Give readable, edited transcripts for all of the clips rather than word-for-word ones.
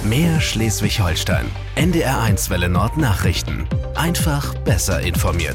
Mehr Schleswig-Holstein. NDR1 Welle Nord Nachrichten. Einfach besser informiert.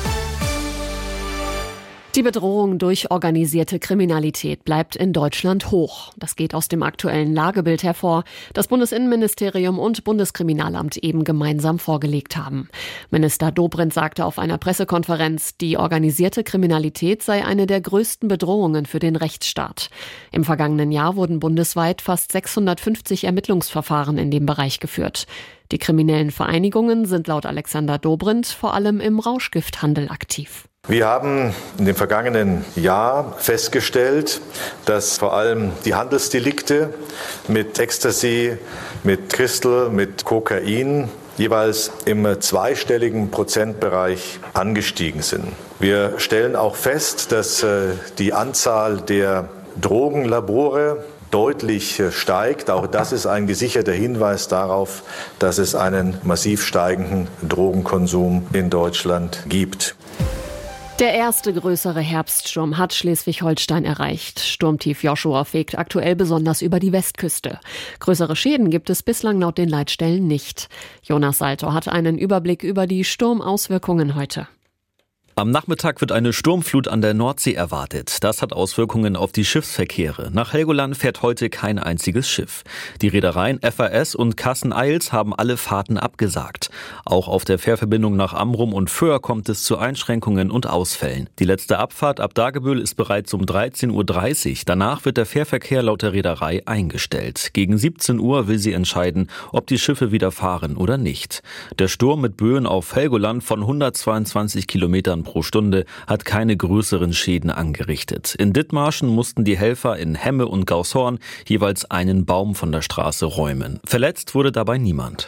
Die Bedrohung durch organisierte Kriminalität bleibt in Deutschland hoch. Das geht aus dem aktuellen Lagebild hervor, das Bundesinnenministerium und Bundeskriminalamt eben gemeinsam vorgelegt haben. Minister Dobrindt sagte auf einer Pressekonferenz, die organisierte Kriminalität sei eine der größten Bedrohungen für den Rechtsstaat. Im vergangenen Jahr wurden bundesweit fast 650 Ermittlungsverfahren in dem Bereich geführt. Die kriminellen Vereinigungen sind laut Alexander Dobrindt vor allem im Rauschgifthandel aktiv. Wir haben in dem vergangenen Jahr festgestellt, dass vor allem die Handelsdelikte mit Ecstasy, mit Crystal, mit Kokain jeweils im zweistelligen Prozentbereich angestiegen sind. Wir stellen auch fest, dass die Anzahl der Drogenlabore deutlich steigt. Auch das ist ein gesicherter Hinweis darauf, dass es einen massiv steigenden Drogenkonsum in Deutschland gibt. Der erste größere Herbststurm hat Schleswig-Holstein erreicht. Sturmtief Joshua fegt aktuell besonders über die Westküste. Größere Schäden gibt es bislang laut den Leitstellen nicht. Jonas Salto hat einen Überblick über die Sturmauswirkungen heute. Am Nachmittag wird eine Sturmflut an der Nordsee erwartet. Das hat Auswirkungen auf die Schiffsverkehre. Nach Helgoland fährt heute kein einziges Schiff. Die Reedereien FAS und Cassen-Eils haben alle Fahrten abgesagt. Auch auf der Fährverbindung nach Amrum und Föhr kommt es zu Einschränkungen und Ausfällen. Die letzte Abfahrt ab Dagebüll ist bereits um 13.30 Uhr. Danach wird der Fährverkehr laut der Reederei eingestellt. Gegen 17 Uhr will sie entscheiden, ob die Schiffe wieder fahren oder nicht. Der Sturm mit Böen auf Helgoland von 122 Kilometern pro Stunde hat keine größeren Schäden angerichtet. In Dithmarschen mussten die Helfer in Hemme und Gaushorn jeweils einen Baum von der Straße räumen. Verletzt wurde dabei niemand.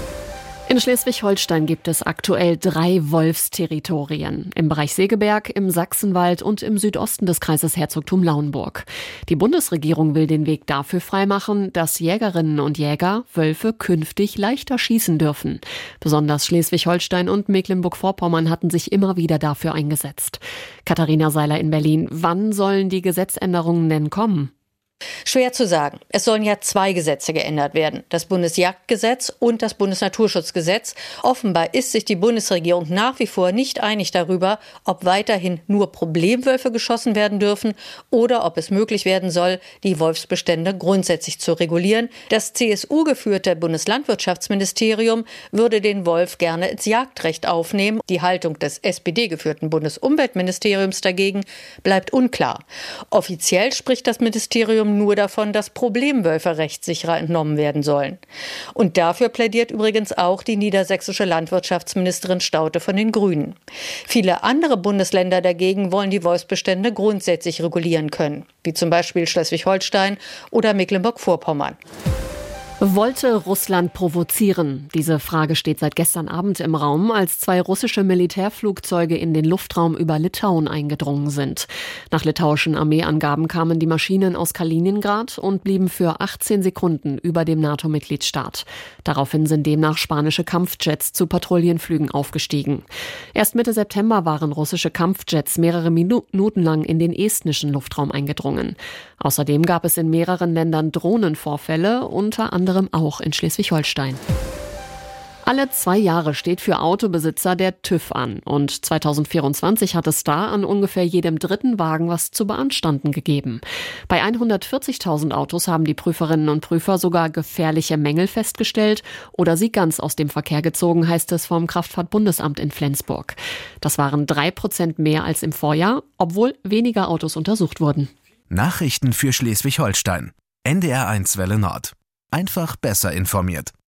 In Schleswig-Holstein gibt es aktuell 3 Wolfsterritorien. Im Bereich Segeberg, im Sachsenwald und im Südosten des Kreises Herzogtum Lauenburg. Die Bundesregierung will den Weg dafür freimachen, dass Jägerinnen und Jäger Wölfe künftig leichter schießen dürfen. Besonders Schleswig-Holstein und Mecklenburg-Vorpommern hatten sich immer wieder dafür eingesetzt. Katharina Seiler in Berlin. Wann sollen die Gesetzänderungen denn kommen? Schwer zu sagen. Es sollen ja 2 Gesetze geändert werden. Das Bundesjagdgesetz und das Bundesnaturschutzgesetz. Offenbar ist sich die Bundesregierung nach wie vor nicht einig darüber, ob weiterhin nur Problemwölfe geschossen werden dürfen oder ob es möglich werden soll, die Wolfsbestände grundsätzlich zu regulieren. Das CSU-geführte Bundeslandwirtschaftsministerium würde den Wolf gerne ins Jagdrecht aufnehmen. Die Haltung des SPD-geführten Bundesumweltministeriums dagegen bleibt unklar. Offiziell spricht das Ministerium nur davon, dass Problemwölfe rechtssicherer entnommen werden sollen. Und dafür plädiert übrigens auch die niedersächsische Landwirtschaftsministerin Staudte von den Grünen. Viele andere Bundesländer dagegen wollen die Wolfsbestände grundsätzlich regulieren können, wie zum Beispiel Schleswig-Holstein oder Mecklenburg-Vorpommern. Wollte Russland provozieren? Diese Frage steht seit gestern Abend im Raum, als 2 russische Militärflugzeuge in den Luftraum über Litauen eingedrungen sind. Nach litauischen Armeeangaben kamen die Maschinen aus Kaliningrad und blieben für 18 Sekunden über dem NATO-Mitgliedstaat. Daraufhin sind demnach spanische Kampfjets zu Patrouillenflügen aufgestiegen. Erst Mitte September waren russische Kampfjets mehrere Minuten lang in den estnischen Luftraum eingedrungen. Außerdem gab es in mehreren Ländern Drohnenvorfälle, unter anderem auch in Schleswig-Holstein. Alle 2 Jahre steht für Autobesitzer der TÜV an und 2024 hat es da an ungefähr jedem 3. Wagen was zu beanstanden gegeben. Bei 140.000 Autos haben die Prüferinnen und Prüfer sogar gefährliche Mängel festgestellt oder sie ganz aus dem Verkehr gezogen, heißt es vom Kraftfahrtbundesamt in Flensburg. Das waren 3% mehr als im Vorjahr, obwohl weniger Autos untersucht wurden. Nachrichten für Schleswig-Holstein. NDR1 Welle Nord. Einfach besser informiert.